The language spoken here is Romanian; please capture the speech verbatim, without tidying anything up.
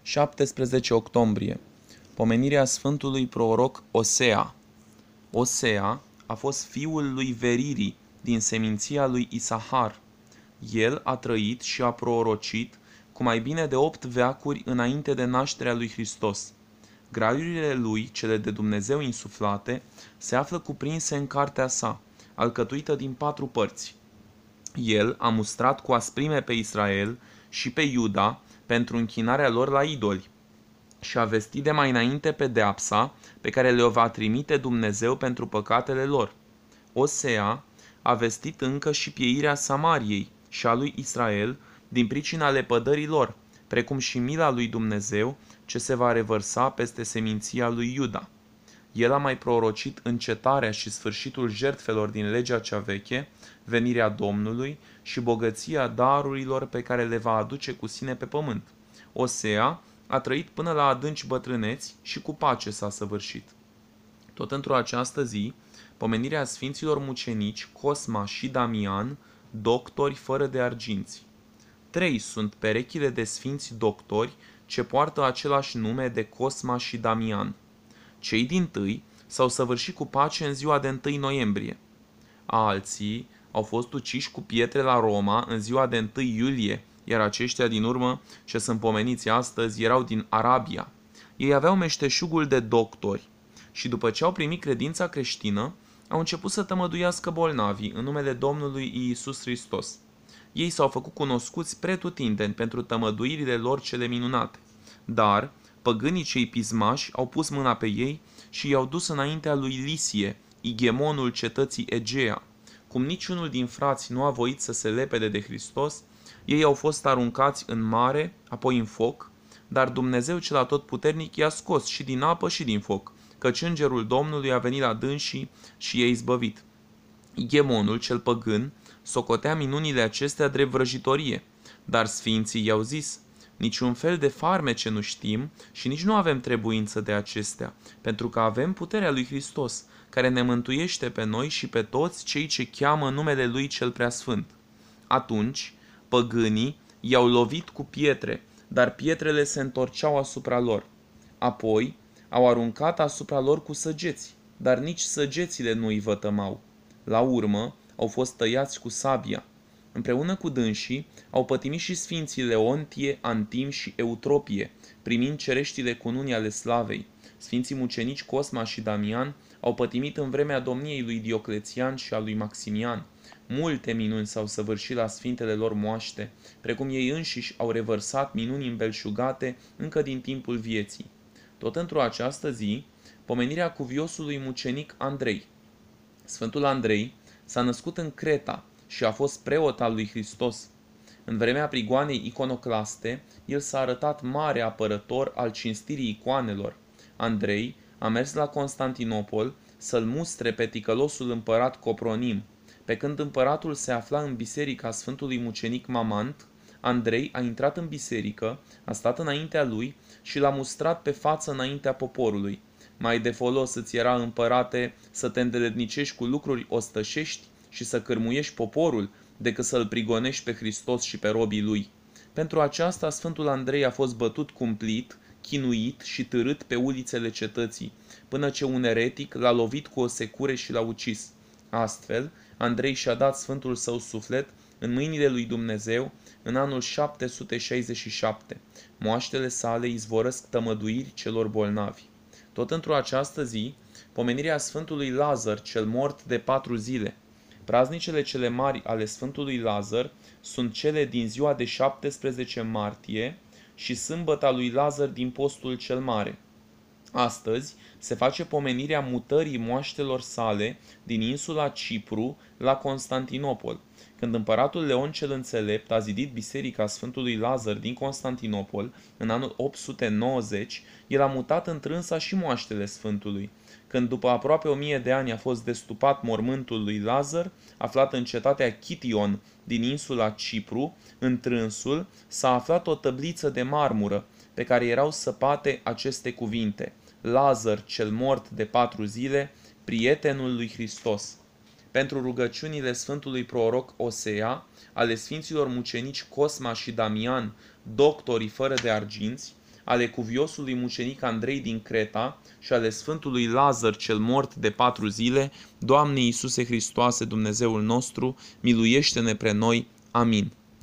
șaptesprezece octombrie. Pomenirea Sfântului Proroc Osea. Osea a fost fiul lui Veriri din seminția lui Isahar. El a trăit și a prorocit cu mai bine de opt veacuri înainte de nașterea lui Hristos. Graiurile lui, cele de Dumnezeu insuflate, se află cuprinse în cartea sa, alcătuită din patru părți. El a mustrat cu asprime pe Israel și pe Iuda pentru închinarea lor la idoli și a vestit de mai înainte pedeapsa pe care le-o va trimite Dumnezeu pentru păcatele lor. Osea a vestit încă și pieirea Samariei și a lui Israel din pricina lepădării lor, precum și mila lui Dumnezeu ce se va revărsa peste seminția lui Iuda. El a mai prorocit încetarea și sfârșitul jertfelor din legea cea veche, venirea Domnului și bogăția darurilor pe care le va aduce cu sine pe pământ. Osea a trăit până la adânci bătrâneți și cu pace s-a săvârșit. Tot într-o această zi, pomenirea sfinților mucenici Cosma și Damian, doctori fără de arginți. Trei sunt perechile de sfinți doctori ce poartă același nume de Cosma și Damian. Cei dintâi s-au săvârșit cu pace în ziua de întâi noiembrie. Alții au fost uciși cu pietre la Roma în ziua de întâi iulie, iar aceștia din urmă, ce sunt pomeniți astăzi, erau din Arabia. Ei aveau meșteșugul de doctori și după ce au primit credința creștină, au început să tămăduiască bolnavii în numele Domnului Iisus Hristos. Ei s-au făcut cunoscuți pretutindeni pentru tămăduirile lor cele minunate, dar păgânii cei pismași au pus mâna pe ei și i-au dus înaintea lui Lisie, igemonul cetății Egea. Cum niciunul din frați nu a voit să se lepede de Hristos, ei au fost aruncați în mare, apoi în foc, dar Dumnezeu cel atotputernic i-a scos și din apă și din foc, căci îngerul Domnului a venit la dânsii și i-a izbăvit. Igemonul cel păgân socotea minunile acestea drept vrăjitorie, dar sfinții i-au zis: niciun fel de farmece nu știm și nici nu avem trebuință de acestea, pentru că avem puterea lui Hristos, care ne mântuiește pe noi și pe toți cei ce cheamă numele lui cel preasfânt. Atunci, păgânii i-au lovit cu pietre, dar pietrele se întorceau asupra lor. Apoi au aruncat asupra lor cu săgeți, dar nici săgețile nu îi vătămau. La urmă au fost tăiați cu sabia. Împreună cu dânsii au pătimit și sfinții Leontie, Antim și Eutropie, primind cereștile cununi ale slavei. Sfinții mucenici Cosma și Damian au pătimit în vremea domniei lui Dioclețian și a lui Maximian. Multe minuni s-au săvârșit la sfintele lor moaște, precum ei înșiși au revărsat minuni îmbelșugate încă din timpul vieții. Tot într-o această zi, pomenirea cuviosului mucenic Andrei. Sfântul Andrei s-a născut în Creta și a fost preot al lui Hristos. În vremea prigoanei iconoclaste, el s-a arătat mare apărător al cinstirii icoanelor. Andrei a mers la Constantinopol să-l mustre pe ticălosul împărat Copronim. Pe când împăratul se afla în biserica Sfântului Mucenic Mamant, Andrei a intrat în biserică, a stat înaintea lui și l-a mustrat pe față înaintea poporului. Mai de folos îți era, împărate, să te îndeletnicești cu lucruri ostășești și să cârmuiești poporul, decât să-l prigonești pe Hristos și pe robii lui. Pentru aceasta Sfântul Andrei a fost bătut cumplit, chinuit și târât pe ulițele cetății, până ce un eretic l-a lovit cu o secure și l-a ucis. Astfel, Andrei și-a dat sfântul său suflet în mâinile lui Dumnezeu în anul șapte sute șaizeci și șapte. Moaștele sale izvorăsc tămăduiri celor bolnavi. Tot într-o această zi, pomenirea Sfântului Lazar, cel mort de patru zile. Praznicele cele mari ale Sfântului Lazar sunt cele din ziua de șaptesprezece martie și sâmbăta lui Lazar din postul cel mare. Astăzi se face pomenirea mutării moaștelor sale din insula Cipru la Constantinopol. Când împăratul Leon cel Înțelept a zidit biserica Sfântului Lazar din Constantinopol în anul opt sute nouăzeci, el a mutat întrânsa și moaștele Sfântului. Când după aproape o mie de ani a fost destupat mormântul lui Lazar, aflat în cetatea Chition din insula Cipru, întrânsul s-a aflat o tăbliță de marmură pe care erau săpate aceste cuvinte: Lazar cel mort de patru zile, prietenul lui Hristos. Pentru rugăciunile Sfântului Proroc Osea, ale Sfinților Mucenici Cosma și Damian, doctorii fără de arginți, ale cuviosului mucenic Andrei din Creta și ale Sfântului Lazar cel mort de patru zile, Doamne Iisuse Hristoase, Dumnezeul nostru, miluiește-ne pre noi. Amin.